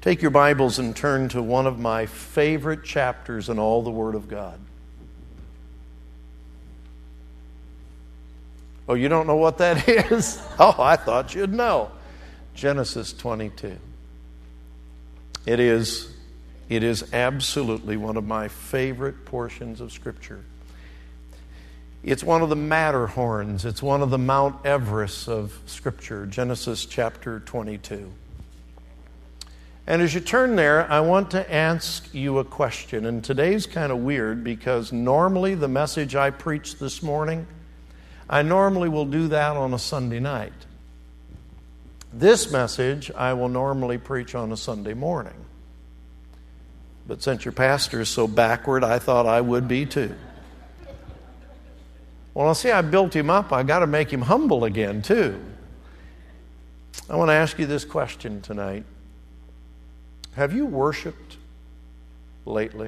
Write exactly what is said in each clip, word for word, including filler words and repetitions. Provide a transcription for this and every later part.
Take your Bibles and turn to one of my favorite chapters in all the Word of God. Oh, you don't know what that is? Oh, I thought you'd know. Genesis twenty-two. It is, it is absolutely one of my favorite portions of Scripture. It's one of the Matterhorns. It's one of the Mount Everests of Scripture, Genesis chapter twenty-two. And as you turn there, I want to ask you a question. And today's kind of weird because normally the message I preach this morning, I normally will do that on a Sunday night. This message I will normally preach on a Sunday morning. But since your pastor is so backward, I thought I would be too. Well, I see I built him up. I got to make him humble again too. I want to ask you this question tonight. Have you worshiped lately?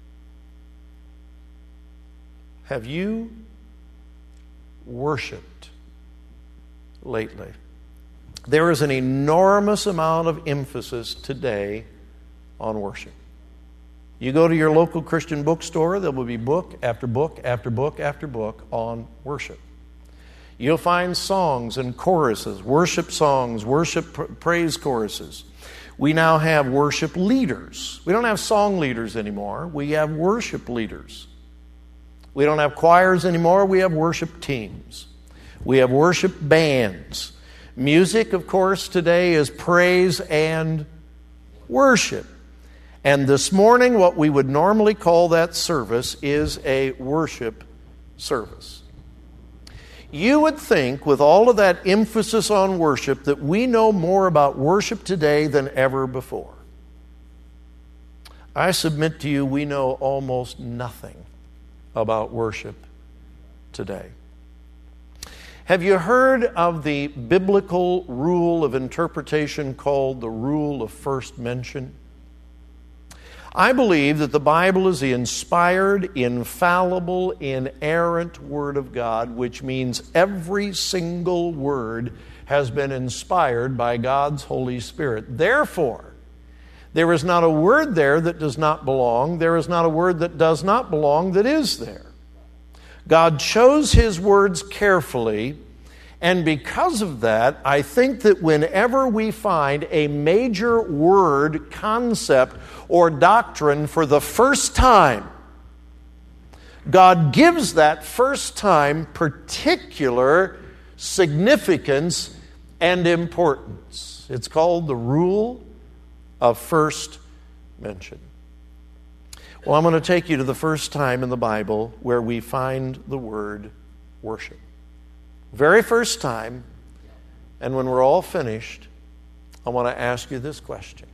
Have you worshiped lately? There is an enormous amount of emphasis today on worship. You go to your local Christian bookstore, there will be book after book after book after book on worship. You'll find songs and choruses, worship songs, worship pr- praise choruses. We now have worship leaders. We don't have song leaders anymore. We have worship leaders. We don't have choirs anymore. We have worship teams. We have worship bands. Music, of course, today is praise and worship. And this morning, what we would normally call that service is a worship service. You would think, with all of that emphasis on worship, that we know more about worship today than ever before. I submit to you, we know almost nothing about worship today. Have you heard of the biblical rule of interpretation called the rule of first mention? I believe that the Bible is the inspired, infallible, inerrant Word of God, which means every single word has been inspired by God's Holy Spirit. Therefore, there is not a word there that does not belong. There is not a word that does not belong that is there. God chose His words carefully, and because of that, I think that whenever we find a major word, concept, or doctrine for the first time, God gives that first time particular significance and importance. It's called the rule of first mention. Well, I'm going to take you to the first time in the Bible where we find the word worship. Very first time, and when we're all finished, I want to ask you this question.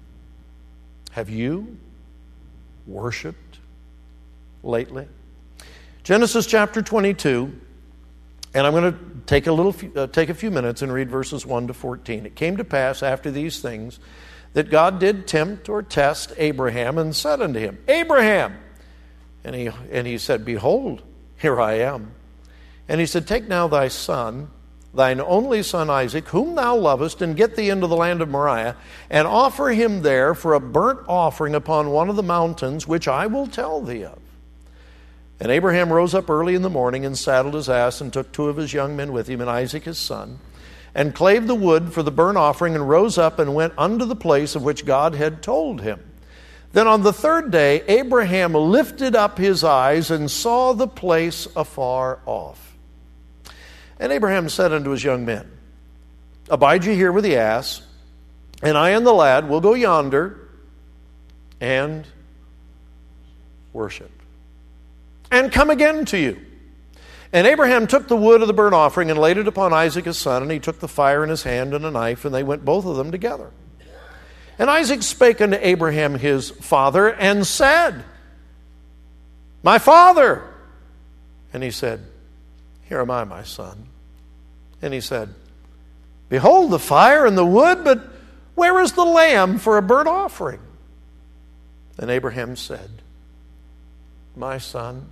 Have you worshiped lately? Genesis chapter twenty-two, and I'm going to take a little, uh, take a few minutes and read verses one to fourteen. It came to pass after these things that God did tempt or test Abraham and said unto him, Abraham! And he, and he said, Behold, here I am. And he said, Take now thy son, thine only son Isaac, whom thou lovest, and get thee into the land of Moriah, and offer him there for a burnt offering upon one of the mountains, which I will tell thee of. And Abraham rose up early in the morning, and saddled his ass, and took two of his young men with him, and Isaac his son, and clave the wood for the burnt offering, and rose up and went unto the place of which God had told him. Then on the third day Abraham lifted up his eyes, and saw the place afar off. And Abraham said unto his young men, Abide ye here with the ass, and I and the lad will go yonder and worship, and come again to you. And Abraham took the wood of the burnt offering and laid it upon Isaac his son, and he took the fire in his hand and a knife, and they went both of them together. And Isaac spake unto Abraham his father, and said, My father! And he said, Here am I, my son. And he said, Behold the fire and the wood, but where is the lamb for a burnt offering? And Abraham said, My son,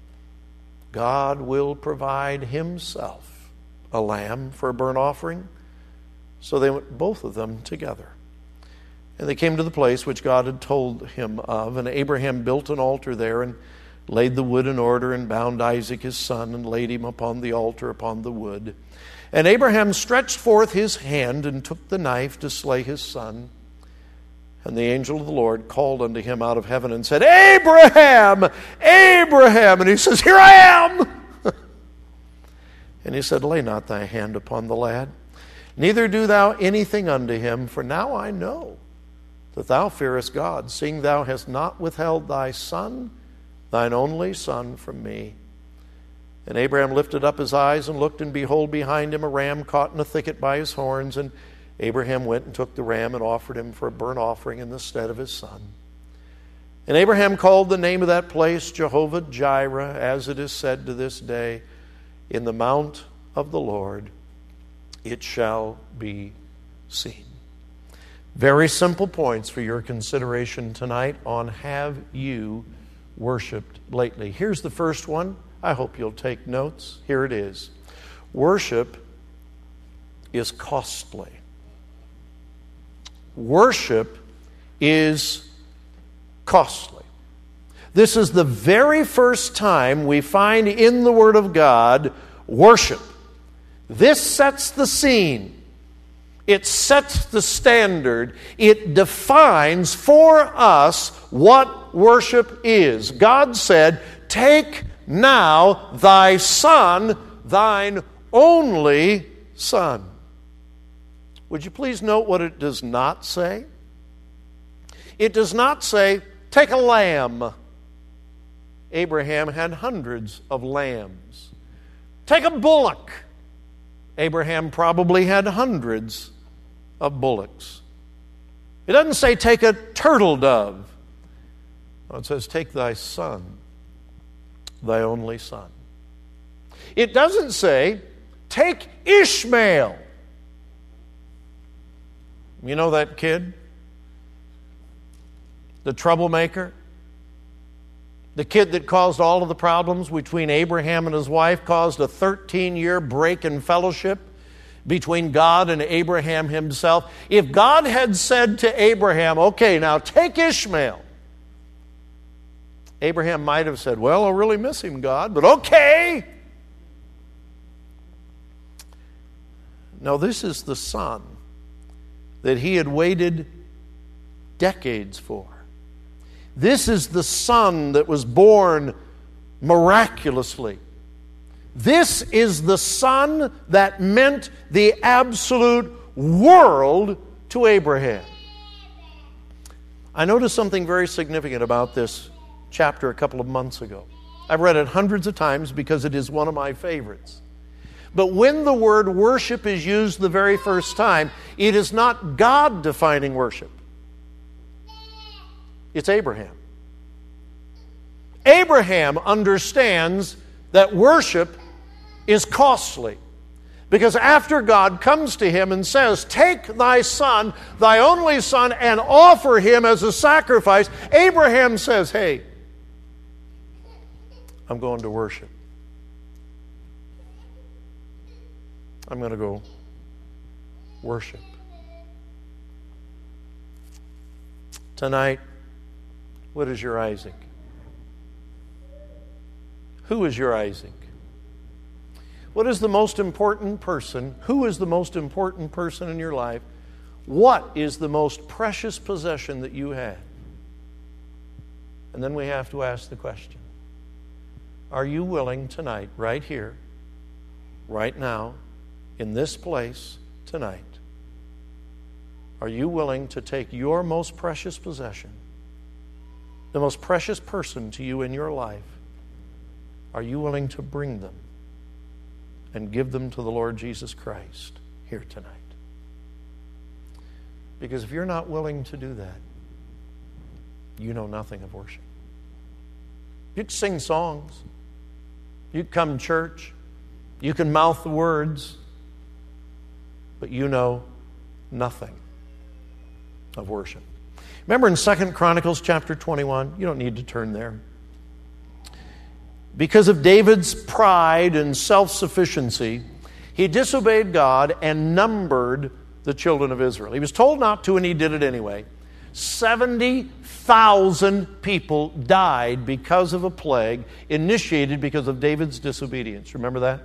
God will provide Himself a lamb for a burnt offering. So they went both of them together. And they came to the place which God had told him of, and Abraham built an altar there and laid the wood in order and bound Isaac his son and laid him upon the altar upon the wood. And Abraham stretched forth his hand and took the knife to slay his son. And the angel of the Lord called unto him out of heaven and said, Abraham, Abraham. And he says, Here I am. And he said, Lay not thy hand upon the lad, neither do thou anything unto him, for now I know that thou fearest God, seeing thou hast not withheld thy son, thine only son, from me. And Abraham lifted up his eyes and looked, and behold, behind him a ram caught in a thicket by his horns. And Abraham went and took the ram and offered him for a burnt offering in the stead of his son. And Abraham called the name of that place Jehovah-Jireh, as it is said to this day, In the mount of the Lord it shall be seen. Very simple points for your consideration tonight on have you worshiped lately. Here's the first one. I hope you'll take notes. Here it is. Worship is costly. Worship is costly. This is the very first time we find in the Word of God worship. This sets the scene. It sets the standard. It defines for us what worship is. God said, Take now thy son, thine only son. Would you please note what it does not say? It does not say, Take a lamb. Abraham had hundreds of lambs. Take a bullock. Abraham probably had hundreds of bullocks. It doesn't say take a turtle dove. No, it says take thy son, thy only son. It doesn't say take Ishmael. You know that kid? The troublemaker? The kid that caused all of the problems between Abraham and his wife, caused a thirteen-year break in fellowship between God and Abraham himself. If God had said to Abraham, okay, now take Ishmael, Abraham might have said, well, I'll really miss him, God, but okay. No, this is the son that he had waited decades for. This is the son that was born miraculously. This is the son that meant the absolute world to Abraham. I noticed something very significant about this chapter a couple of months ago. I've read it hundreds of times because it is one of my favorites. But when the word worship is used the very first time, it is not God defining worship. It's Abraham. Abraham understands that worship is costly. Because after God comes to him and says, take thy son, thy only son, and offer him as a sacrifice, Abraham says, hey, I'm going to worship. I'm going to go worship. Tonight, what is your Isaac? Who is your Isaac? What is the most important person? Who is the most important person in your life? What is the most precious possession that you have? And then we have to ask the question, are you willing tonight, right here, right now, in this place tonight, are you willing to take your most precious possession, the most precious person to you in your life, are you willing to bring them and give them to the Lord Jesus Christ here tonight? Because if you're not willing to do that, you know nothing of worship. You can sing songs. You can come to church. You can mouth the words. But you know nothing of worship. Remember in Second Chronicles chapter twenty-one, you don't need to turn there. Because of David's pride and self-sufficiency, he disobeyed God and numbered the children of Israel. He was told not to, and he did it anyway. seventy thousand people died because of a plague initiated because of David's disobedience. Remember that?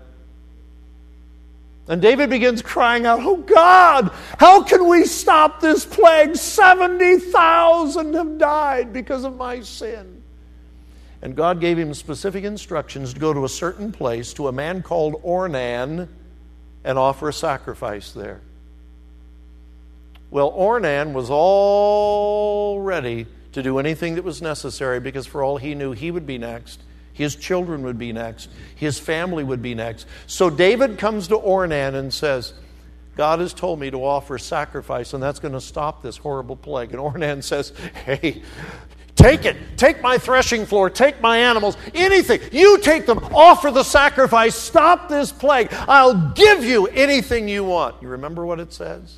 And David begins crying out, "Oh God, how can we stop this plague? seventy thousand have died because of my sin." And God gave him specific instructions to go to a certain place, to a man called Ornan, and offer a sacrifice there. Well, Ornan was all ready to do anything that was necessary, because for all he knew, he would be next. His children would be next. His family would be next. So David comes to Ornan and says, "God has told me to offer sacrifice, and that's going to stop this horrible plague." And Ornan says, "Hey, take it. Take my threshing floor. Take my animals. Anything. You take them. Offer the sacrifice. Stop this plague. I'll give you anything you want." You remember what it says?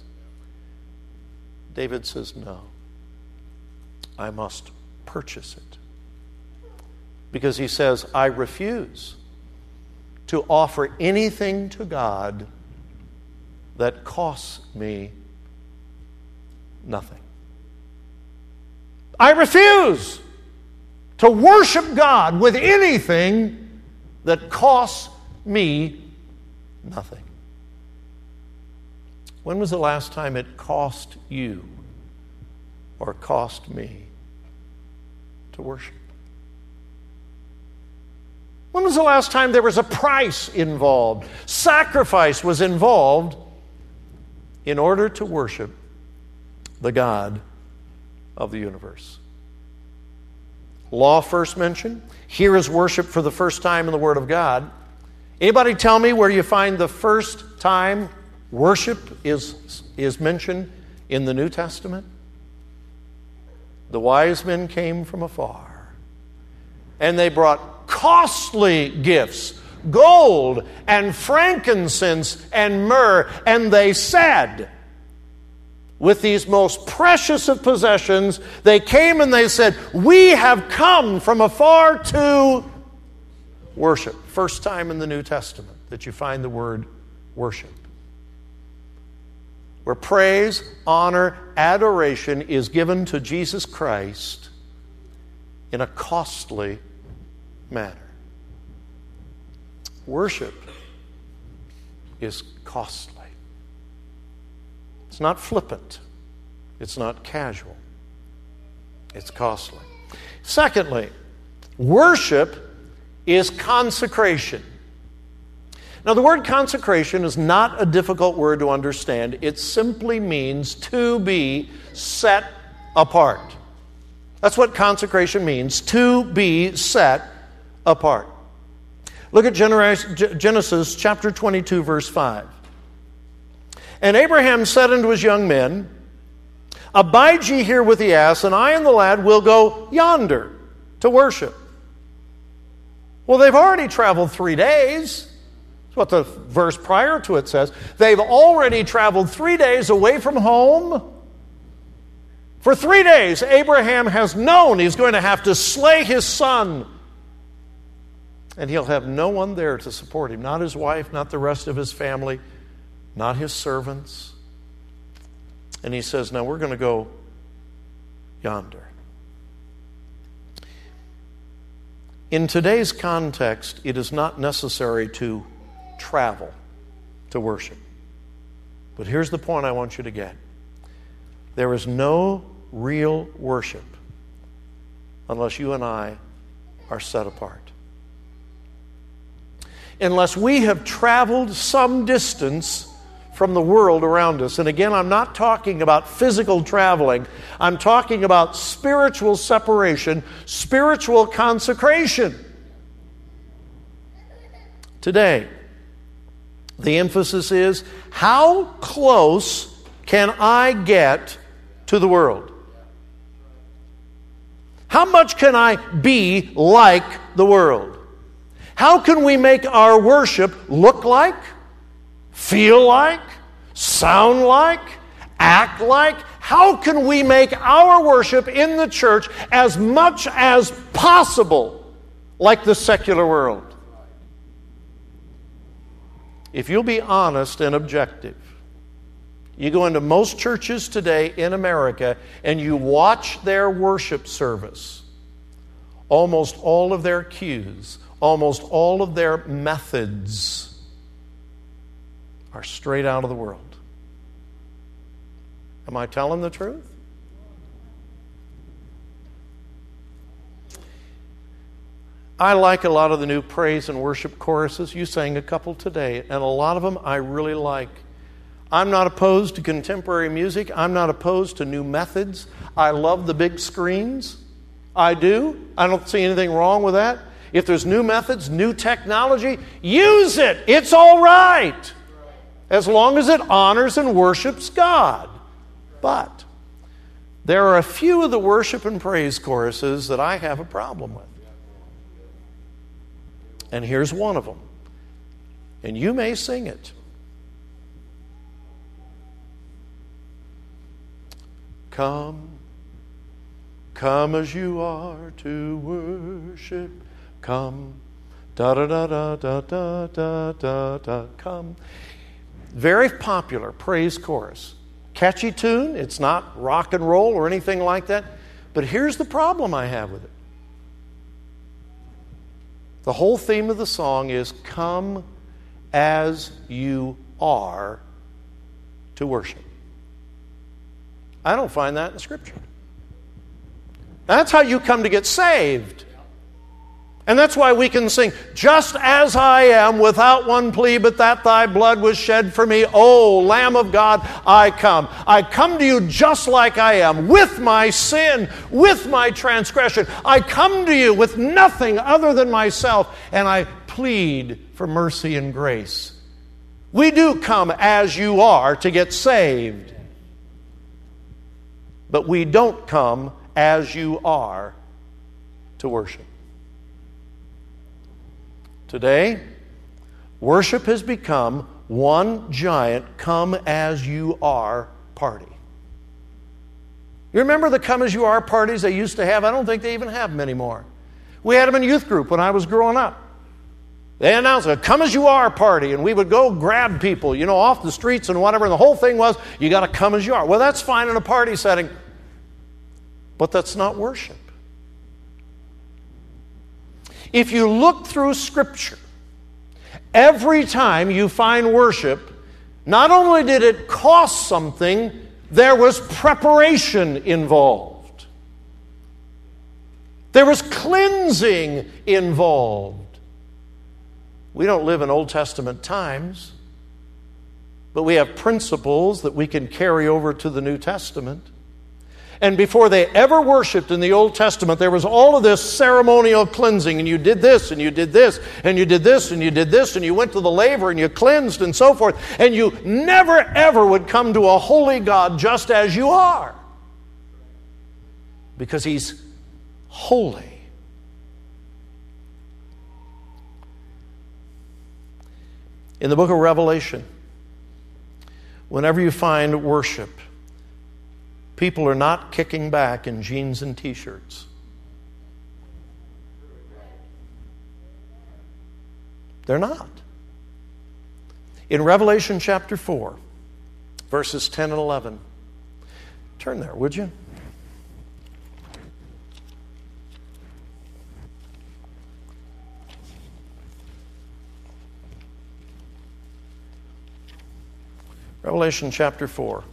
David says, "No. I must purchase it." Because he says, "I refuse to offer anything to God that costs me nothing. I refuse to worship God with anything that costs me nothing." When was the last time it cost you or cost me to worship? When was the last time there was a price involved? Sacrifice was involved in order to worship the God of the universe. Law first mentioned. Here is worship for the first time in the Word of God. Anybody tell me where you find the first time worship is, is mentioned in the New Testament? The wise men came from afar, and they brought costly gifts, gold and frankincense and myrrh, and they said, with these most precious of possessions, they came and they said, "We have come from afar to worship." First time in the New Testament that you find the word worship, where praise, honor, adoration is given to Jesus Christ in a costly manner. Worship is costly. It's not flippant. It's not casual. It's costly. Secondly, worship is consecration. Now, the word consecration is not a difficult word to understand. It simply means to be set apart. That's what consecration means, to be set apart. Look at Genesis chapter twenty-two, verse five. "And Abraham said unto his young men, Abide ye here with the ass, and I and the lad will go yonder to worship." Well, they've already traveled three days. That's what the verse prior to it says. They've already traveled three days away from home. For three days, Abraham has known he's going to have to slay his son. And he'll have no one there to support him. Not his wife, not the rest of his family, not his servants. And he says, "Now we're going to go yonder." In today's context, it is not necessary to travel to worship. But here's the point I want you to get. There is no real worship unless you and I are set apart. Unless we have traveled some distance from the world around us. And again, I'm not talking about physical traveling. I'm talking about spiritual separation, spiritual consecration. Today, the emphasis is, how close can I get to the world? How much can I be like the world? How can we make our worship look like, feel like, sound like, act like? How can we make our worship in the church as much as possible like the secular world? If you'll be honest and objective, You go into most churches today in America and you watch their worship service. Almost all of their cues, almost all of their methods are straight out of the world. Am I telling the truth? I like a lot of the new praise and worship choruses. You sang a couple today, and a lot of them I really like. I'm not opposed to contemporary music. I'm not opposed to new methods. I love the big screens. I do. I don't see anything wrong with that. If there's new methods, new technology, use it. It's all right. As long as it honors and worships God. But there are a few of the worship and praise choruses that I have a problem with. And here's one of them. And you may sing it. Come, come as you are to worship. Come, da da da da da da da da da. Come. Very popular praise chorus. Catchy tune. It's not rock and roll or anything like that. But here's the problem I have with it. The whole theme of the song is come as you are to worship. I don't find that in Scripture. That's how you come to get saved. And that's why we can sing, just as I am, without one plea, but that thy blood was shed for me. O Lamb of God, I come. I come to you just like I am, with my sin, with my transgression. I come to you with nothing other than myself, and I plead for mercy and grace. We do come as you are to get saved. But we don't come as you are to worship. Today, worship has become one giant come as you are party. You remember the come as you are parties they used to have? I don't think they even have them anymore. We had them in youth group when I was growing up. They announced a come as you are party, and we would go grab people, you know, off the streets and whatever, and the whole thing was, you got to come as you are. Well, that's fine in a party setting, but that's not worship. If you look through Scripture, every time you find worship, not only did it cost something, there was preparation involved. There was cleansing involved. We don't live in Old Testament times, but we have principles that we can carry over to the New Testament. And before they ever worshiped in the Old Testament, there was all of this ceremonial cleansing. And you did this, and you did this, and you did this, and you did this, and you went to the laver, and you cleansed, and so forth. And you never, ever would come to a holy God just as you are. Because He's holy. In the book of Revelation, whenever you find worship, people are not kicking back in jeans and t-shirts. They're not. In Revelation chapter four, verses ten and eleven, turn there, would you? Revelation chapter four.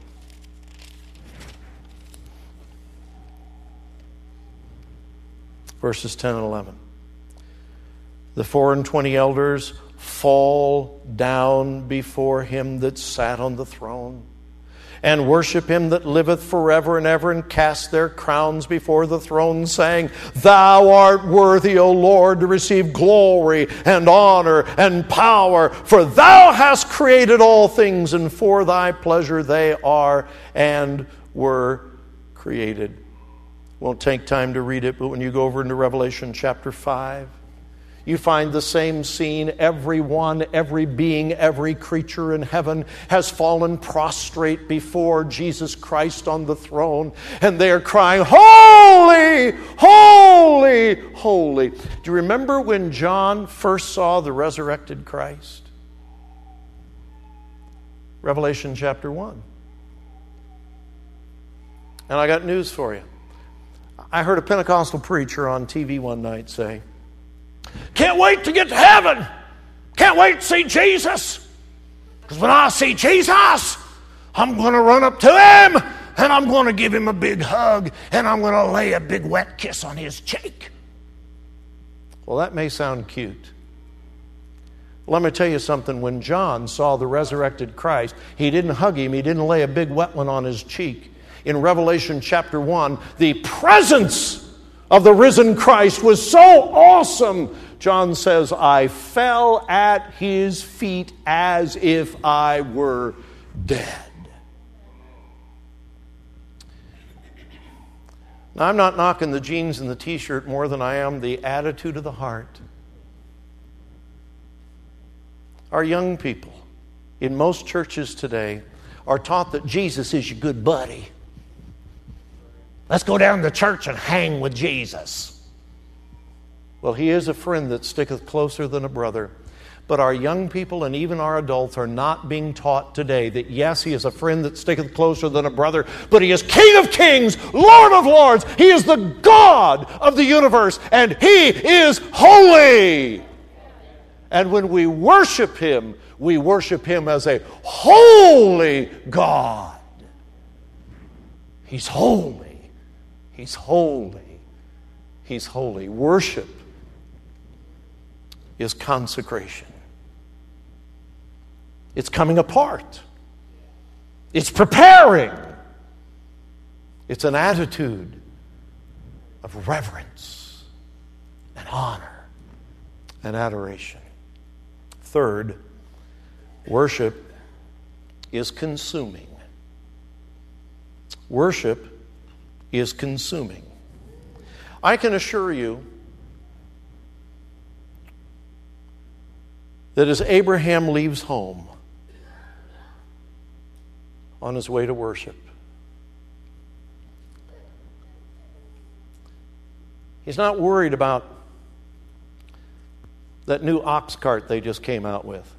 Verses ten and eleven. The four and twenty elders fall down before Him that sat on the throne, and worship Him that liveth forever and ever, and cast their crowns before the throne, saying, Thou art worthy, O Lord, to receive glory and honor and power, for Thou hast created all things, and for Thy pleasure they are and were created. Won't take time to read it, but when you go over into Revelation chapter five, you find the same scene. Everyone, every being, every creature in heaven has fallen prostrate before Jesus Christ on the throne, and they are crying, Holy, holy, holy. Do you remember when John first saw the resurrected Christ? Revelation chapter one. And I got news for you. I heard a Pentecostal preacher on T V one night say, "Can't wait to get to heaven. Can't wait to see Jesus. Because when I see Jesus, I'm going to run up to him and I'm going to give him a big hug and I'm going to lay a big wet kiss on his cheek." Well, that may sound cute. Let me tell you something. When John saw the resurrected Christ, he didn't hug him. He didn't lay a big wet one on his cheek. In Revelation chapter one, the presence of the risen Christ was so awesome. John says, "I fell at his feet as if I were dead." Now, I'm not knocking the jeans and the t-shirt more than I am the attitude of the heart. Our young people in most churches today are taught that Jesus is your good buddy. Let's go down to church and hang with Jesus. Well, he is a friend that sticketh closer than a brother. But our young people and even our adults are not being taught today that yes, he is a friend that sticketh closer than a brother, but he is King of kings, Lord of lords. He is the God of the universe, and he is holy. And when we worship him, we worship him as a holy God. He's holy. He's holy. He's holy. Worship is consecration. It's coming apart. It's preparing. It's an attitude of reverence and honor and adoration. Third, worship is consuming. Worship is consuming. I can assure you that as Abraham leaves home on his way to worship, he's not worried about that new ox cart they just came out with.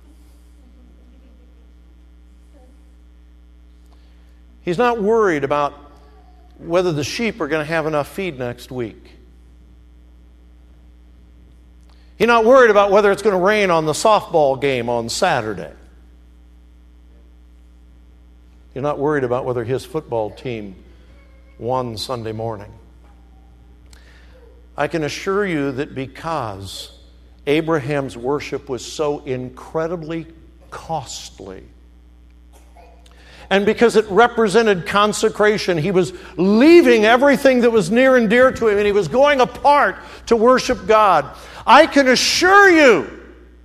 He's not worried about whether the sheep are going to have enough feed next week. He's not worried about whether it's going to rain on the softball game on Saturday. He's not worried about whether his football team won Sunday morning. I can assure you that because Abraham's worship was so incredibly costly, and because it represented consecration, he was leaving everything that was near and dear to him, and he was going apart to worship God. I can assure you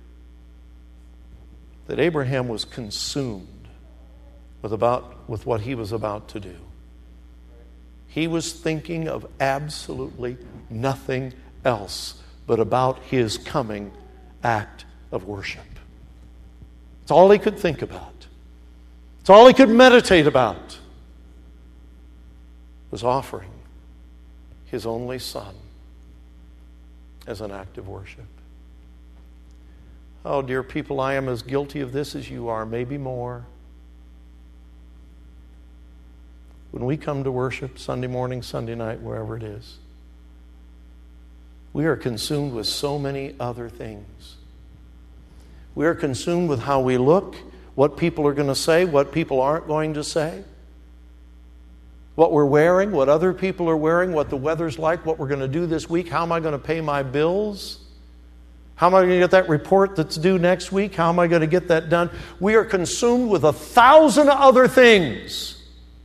that Abraham was consumed with, about, with what he was about to do. He was thinking of absolutely nothing else but about his coming act of worship. It's all he could think about. It's all he could meditate about, was offering his only son as an act of worship. Oh, dear people, I am as guilty of this as you are, maybe more. When we come to worship Sunday morning, Sunday night, wherever it is, we are consumed with so many other things. We are consumed with how we look, what people are going to say, what people aren't going to say, what we're wearing, what other people are wearing, what the weather's like, what we're going to do this week, how am I going to pay my bills, how am I going to get that report that's due next week, how am I going to get that done. We are consumed with a thousand other things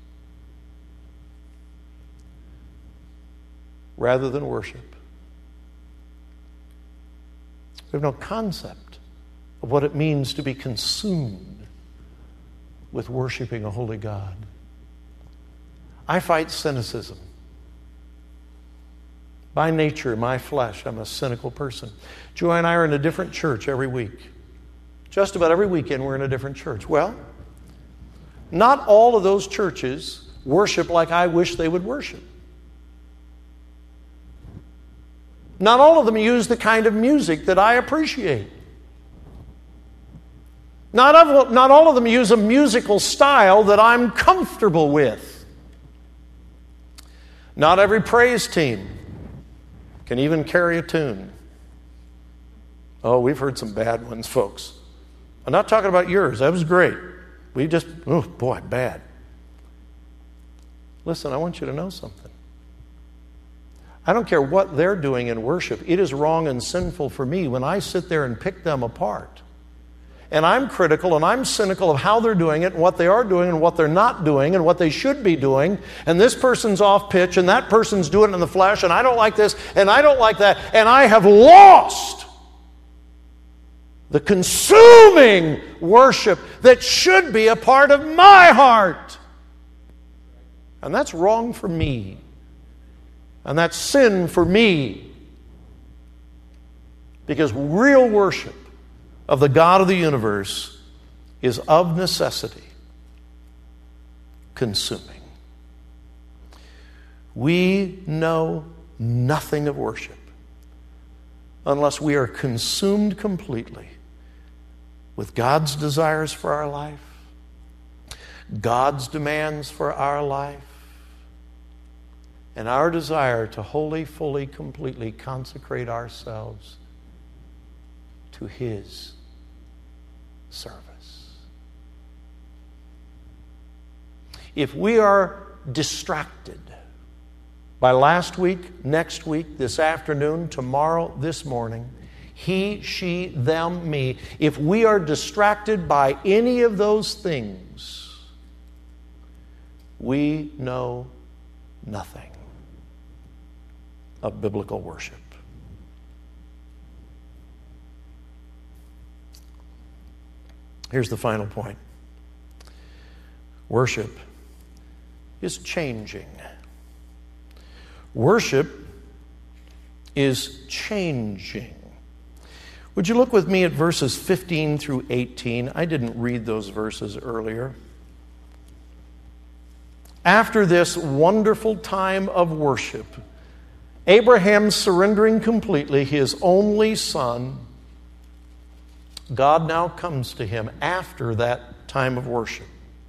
rather than worship. We have no concept of what it means to be consumed with worshiping a holy God. I fight cynicism. By nature, my flesh, I'm a cynical person. Joy and I are in a different church every week. Just about every weekend we're in a different church. Well, not all of those churches worship like I wish they would worship. Not all of them use the kind of music that I appreciate. Not, of, not all of them use a musical style that I'm comfortable with. Not every praise team can even carry a tune. Oh, we've heard some bad ones, folks. I'm not talking about yours. That was great. We just, oh boy, bad. Listen, I want you to know something. I don't care what they're doing in worship. It is wrong and sinful for me when I sit there and pick them apart. And I'm critical and I'm cynical of how they're doing it and what they are doing and what they're not doing and what they should be doing. And this person's off pitch and that person's doing it in the flesh and I don't like this and I don't like that. And I have lost the consuming worship that should be a part of my heart. And that's wrong for me. And that's sin for me. Because real worship of the God of the universe is of necessity consuming. We know nothing of worship unless we are consumed completely with God's desires for our life, God's demands for our life, and our desire to wholly, fully, completely consecrate ourselves to His service. If we are distracted by last week, next week, this afternoon, tomorrow, this morning, he, she, them, me, if we are distracted by any of those things, we know nothing of biblical worship. Here's the final point. Worship is changing. Worship is changing. Would you look with me at verses fifteen through eighteen? I didn't read those verses earlier. After this wonderful time of worship, Abraham surrendering completely his only son, God now comes to him after that time of worship.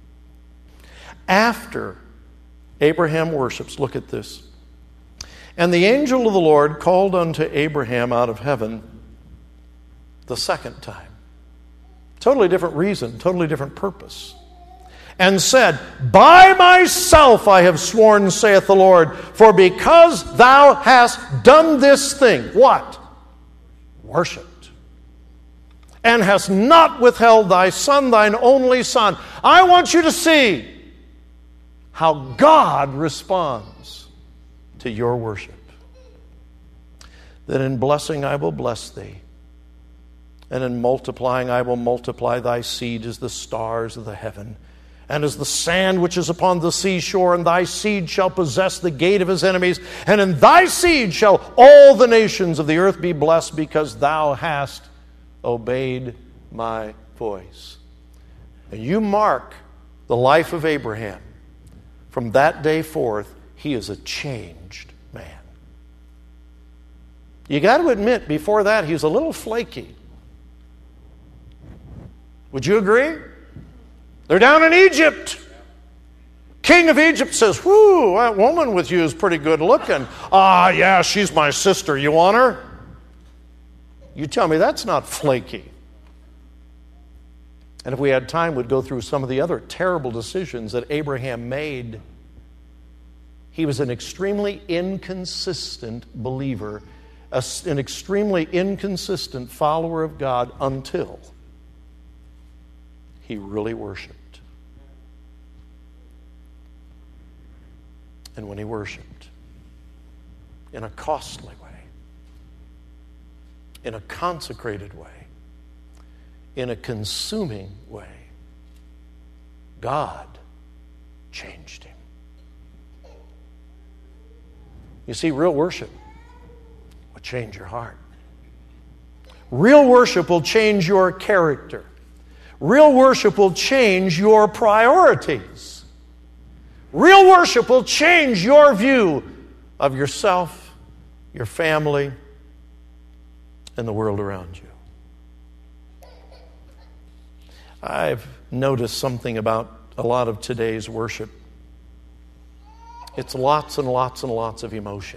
After Abraham worships, look at this. And the angel of the Lord called unto Abraham out of heaven the second time. Totally different reason, totally different purpose. And said, By myself I have sworn, saith the Lord, for because thou hast done this thing, what? Worshipped. And hast not withheld thy son, thine only son. I want you to see how God responds to your worship. That in blessing I will bless thee, and in multiplying I will multiply thy seed as the stars of the heaven, and as the sand which is upon the seashore, and thy seed shall possess the gate of his enemies, and in thy seed shall all the nations of the earth be blessed, because thou hast obeyed my voice. And you mark the life of Abraham. From that day forth, he is a changed man. You got to admit, before that, he was a little flaky. Would you agree? They're down in Egypt. King of Egypt says, whoo, that woman with you is pretty good looking. Ah, yeah, she's my sister. You want her? You tell me that's not flaky. And if we had time, we'd go through some of the other terrible decisions that Abraham made. He was an extremely inconsistent believer, an extremely inconsistent follower of God until he really worshiped. And when he worshiped in a costly way, in a consecrated way, in a consuming way, God changed him. You see, real worship will change your heart. Real worship will change your character. Real worship will change your priorities. Real worship will change your view of yourself, your family, and the world around you. I've noticed something about a lot of today's worship. It's lots and lots and lots of emotion.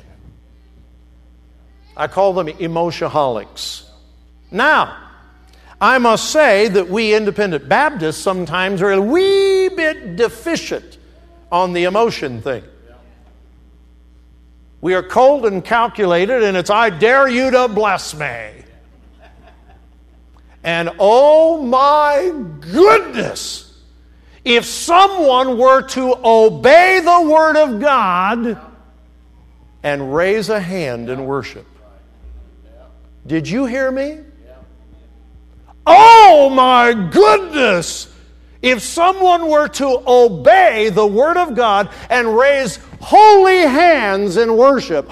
I call them emotionaholics. Now, I must say that we independent Baptists sometimes are a wee bit deficient on the emotion thing. We are cold and calculated, and it's, I dare you to bless me. And oh my goodness, if someone were to obey the Word of God and raise a hand in worship. Did you hear me? Oh my goodness! If someone were to obey the Word of God and raise holy hands in worship.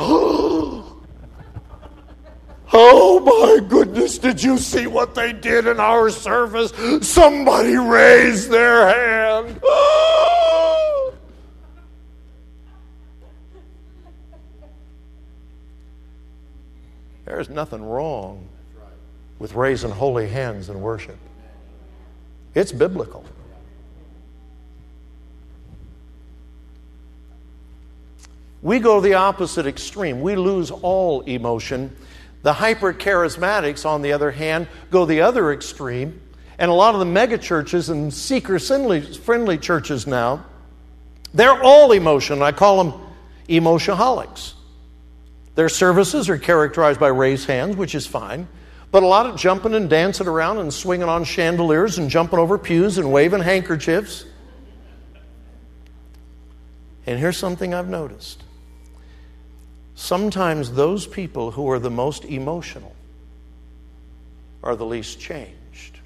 Oh my goodness, did you see what they did in our service? Somebody raised their hand. Oh. There's nothing wrong with raising holy hands in worship. It's biblical. We go the opposite extreme. We lose all emotion. The hyper-charismatics, on the other hand, go the other extreme. And a lot of the mega churches and seeker-friendly churches now, they're all emotion. I call them emotionaholics. Their services are characterized by raised hands, which is fine. But a lot of jumping and dancing around and swinging on chandeliers and jumping over pews and waving handkerchiefs. And here's something I've noticed. Sometimes those people who are the most emotional are the least changed.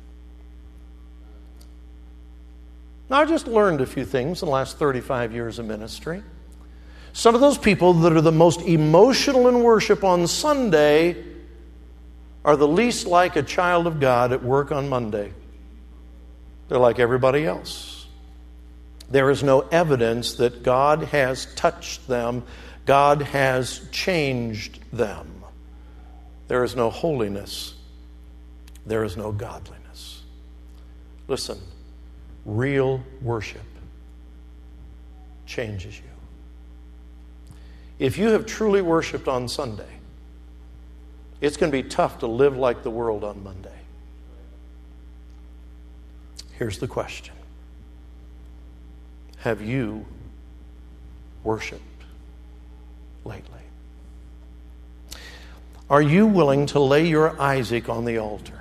Now, I just learned a few things in the last thirty-five years of ministry. Some of those people that are the most emotional in worship on Sunday are the least like a child of God at work on Monday. They're like everybody else. There is no evidence that God has touched them. God has changed them. There is no holiness. There is no godliness. Listen, real worship changes you. If you have truly worshiped on Sunday, it's going to be tough to live like the world on Monday. Here's the question. Have you worshiped lately? Are you willing to lay your Isaac on the altar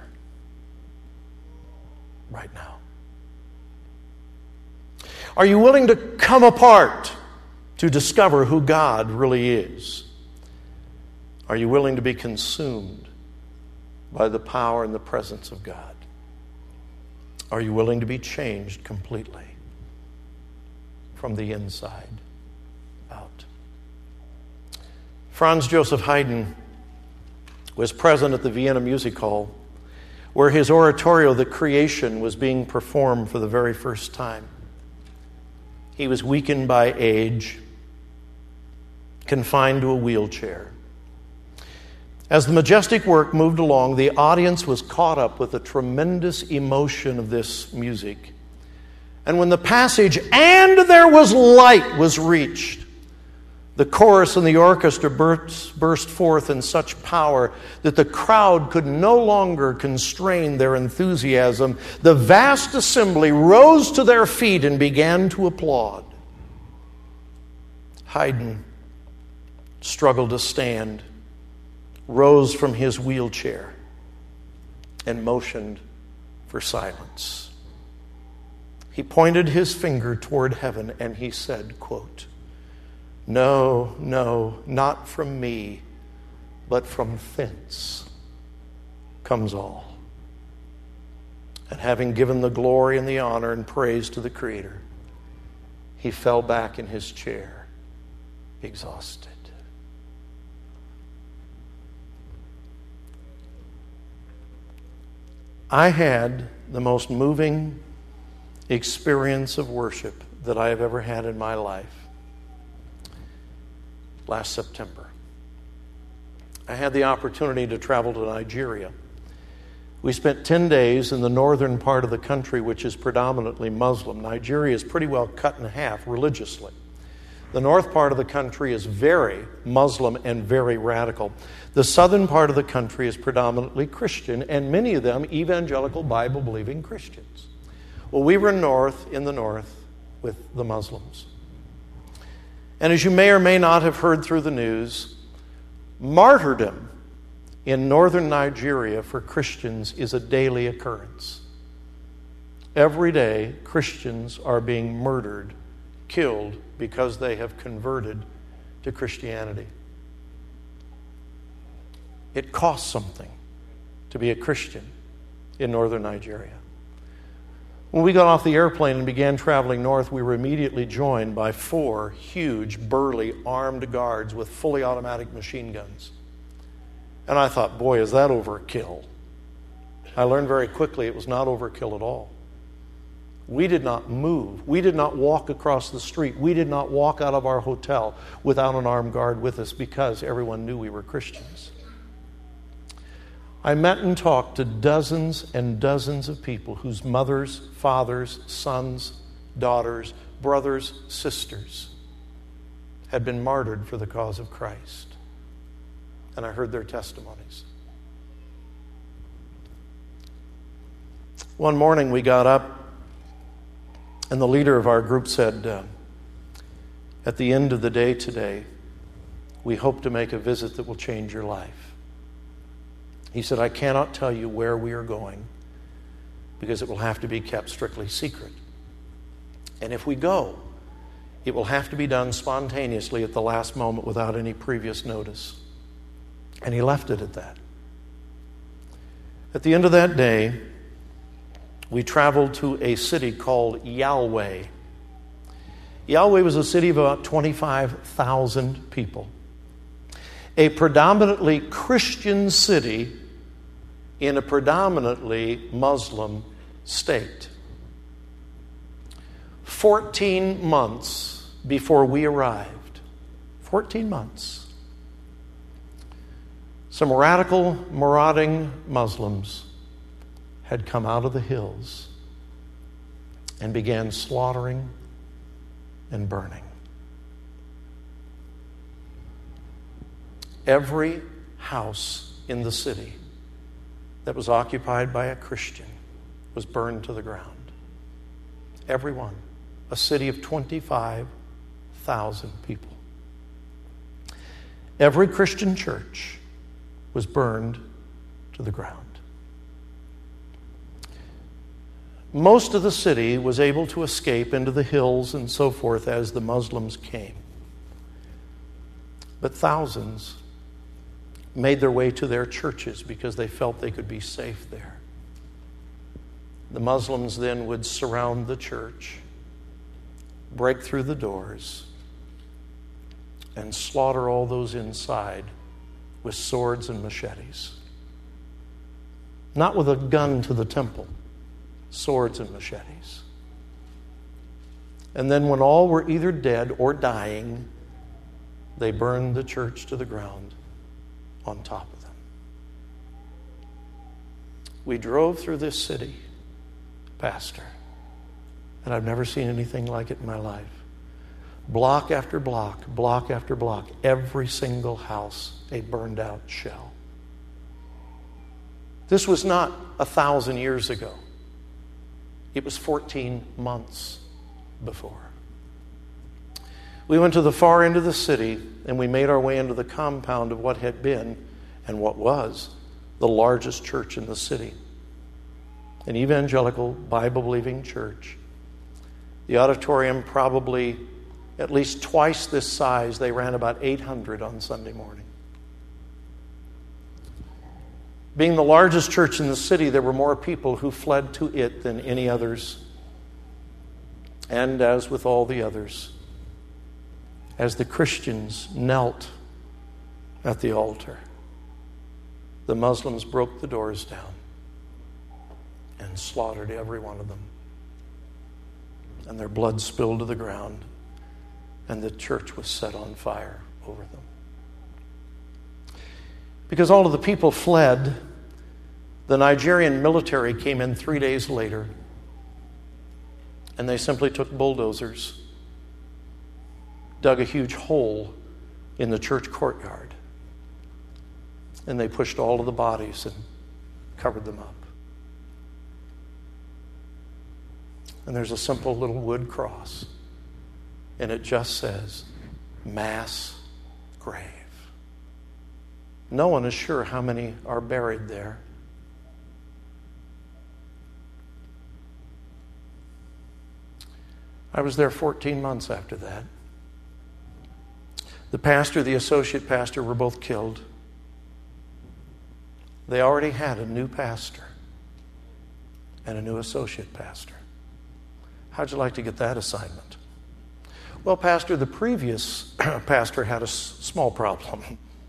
right now? Are you willing to come apart to discover who God really is? Are you willing to be consumed by the power and the presence of God? Are you willing to be changed completely from the inside out? Franz Joseph Haydn was present at the Vienna Music Hall, where his oratorio, The Creation, was being performed for the very first time. He was weakened by age, confined to a wheelchair. As the majestic work moved along, the audience was caught up with the tremendous emotion of this music. And when the passage, "And there was light," was reached, the chorus and the orchestra burst, burst forth in such power that the crowd could no longer constrain their enthusiasm. The vast assembly rose to their feet and began to applaud. Haydn struggled to stand, rose from his wheelchair, and motioned for silence. He pointed his finger toward heaven and he said, quote, "No, no, not from me, but from thence comes all." And having given the glory and the honor and praise to the Creator, he fell back in his chair, exhausted. I had the most moving experience of worship that I have ever had in my life last September. I had the opportunity to travel to Nigeria. We spent ten days in the northern part of the country, which is predominantly Muslim. Nigeria is pretty well cut in half religiously. The north part of the country is very Muslim and very radical. The southern part of the country is predominantly Christian, and many of them evangelical, Bible-believing Christians. Well, we were north, in the north, with the Muslims. And as you may or may not have heard through the news, martyrdom in northern Nigeria for Christians is a daily occurrence. Every day, Christians are being murdered, killed, because they have converted to Christianity. It costs something to be a Christian in northern Nigeria. When we got off the airplane and began traveling north, we were immediately joined by four huge, burly, armed guards with fully automatic machine guns. And I thought, boy, is that overkill. I learned very quickly it was not overkill at all. We did not move. We did not walk across the street. We did not walk out of our hotel without an armed guard with us because everyone knew we were Christians. I met and talked to dozens and dozens of people whose mothers, fathers, sons, daughters, brothers, sisters had been martyred for the cause of Christ. And I heard their testimonies. One morning we got up, and the leader of our group said, uh, at the end of the day today, we hope to make a visit that will change your life. He said, I cannot tell you where we are going because it will have to be kept strictly secret. And if we go, it will have to be done spontaneously at the last moment without any previous notice. And he left it at that. At the end of that day, we traveled to a city called Yalway. Yalway was a city of about twenty-five thousand people. A predominantly Christian city in a predominantly Muslim state. Fourteen months before we arrived, fourteen months, some radical, marauding Muslims had come out of the hills and began slaughtering and burning. Every house in the city that was occupied by a Christian was burned to the ground. Every one. A city of twenty-five thousand people. Every Christian church was burned to the ground. Most of the city was able to escape into the hills and so forth as the Muslims came. But thousands made their way to their churches because they felt they could be safe there. The Muslims then would surround the church, break through the doors, and slaughter all those inside with swords and machetes. Not with a gun to the temple. Swords and machetes. And then when all were either dead or dying, they burned the church to the ground on top of them. We drove through this city, Pastor, and I've never seen anything like it in my life. Block after block, block after block, every single house a burned out shell. This was not a thousand years ago. It was fourteen months before. We went to the far end of the city and we made our way into the compound of what had been and what was the largest church in the city. An evangelical, Bible-believing church. The auditorium probably at least twice this size. They ran about eight hundred on Sunday morning. Being the largest church in the city, there were more people who fled to it than any others. And as with all the others, as the Christians knelt at the altar, the Muslims broke the doors down and slaughtered every one of them. And their blood spilled to the ground, and the church was set on fire over them. Because all of the people fled, the Nigerian military came in three days later, and they simply took bulldozers dug a huge hole in the church courtyard. And they pushed all of the bodies and covered them up. And there's a simple little wood cross. And it just says, mass grave. No one is sure how many are buried there. I was there fourteen months after that. The pastor, the associate pastor were both killed. They already had a new pastor and a new associate pastor. How'd you like to get that assignment? Well, Pastor, the previous pastor had a s- small problem.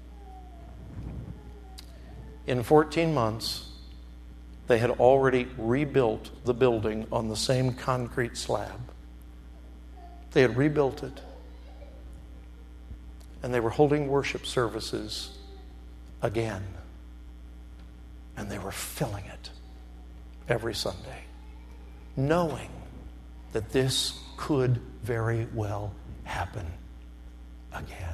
In fourteen months, they had already rebuilt the building on the same concrete slab. They had rebuilt it. And they were holding worship services again. And they were filling it every Sunday, knowing that this could very well happen again.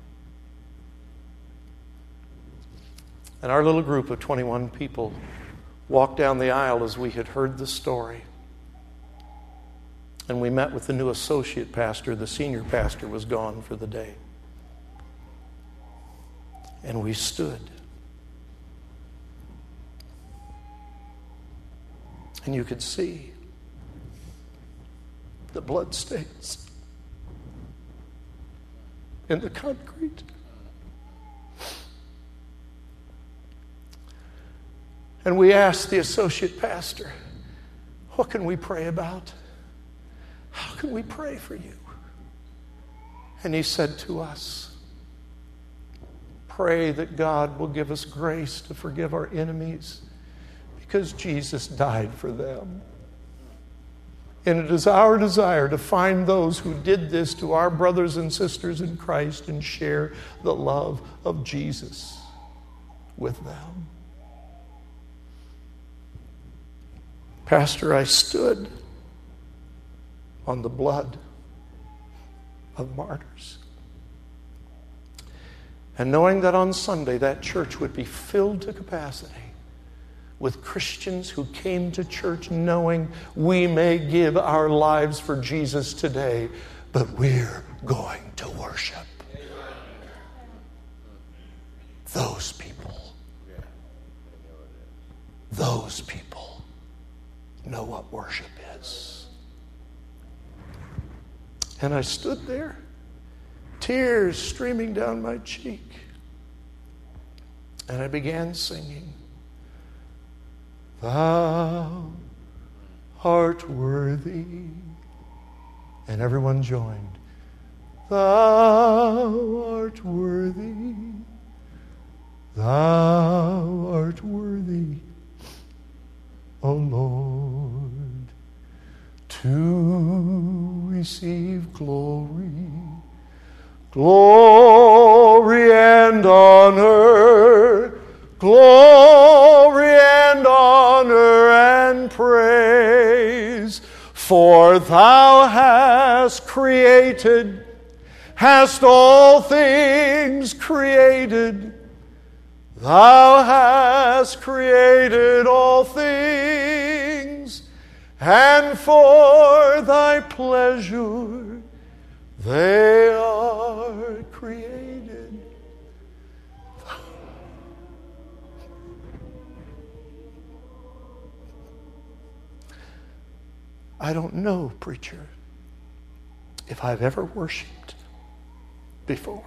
And our little group of twenty-one people walked down the aisle as we had heard the story. And we met with the new associate pastor. The senior pastor was gone for the day. And we stood. And you could see the blood stains in the concrete. And we asked the associate pastor, what can we pray about? How can we pray for you? And he said to us, pray that God will give us grace to forgive our enemies, because Jesus died for them. And it is our desire to find those who did this to our brothers and sisters in Christ and share the love of Jesus with them. Pastor, I stood on the blood of martyrs. And knowing that on Sunday that church would be filled to capacity with Christians who came to church knowing we may give our lives for Jesus today, but we're going to worship. Those people, those people know what worship is. And I stood there, tears streaming down my cheek, and I began singing, Thou art worthy. And everyone joined. Thou art worthy. Thou art worthy, O Lord, to receive glory, glory and honor, glory and honor and praise. For thou hast created, hast all things created. Thou hast created all things, and for thy pleasure they are created. I don't know, preacher, if I've ever worshiped before.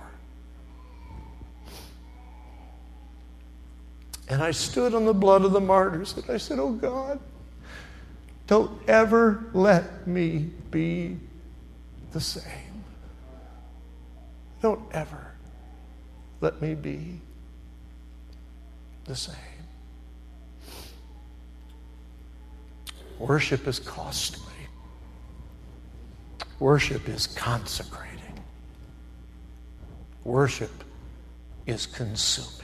And I stood on the blood of the martyrs and I said, oh God, don't ever let me be the same. Don't ever let me be the same. Worship is costly. Worship is consecrating. Worship is consuming.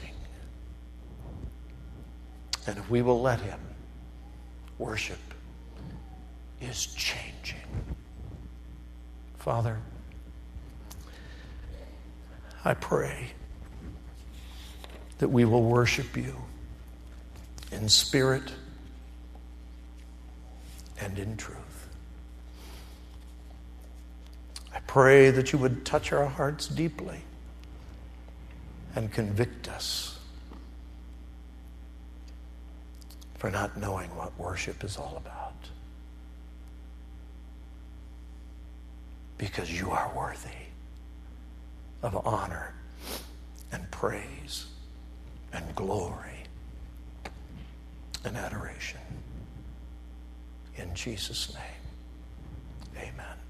And if we will let Him, worship is changing. Father, I pray that we will worship you in spirit and in truth. I pray that you would touch our hearts deeply and convict us for not knowing what worship is all about. Because you are worthy of honor and praise and glory and adoration. In Jesus' name, amen.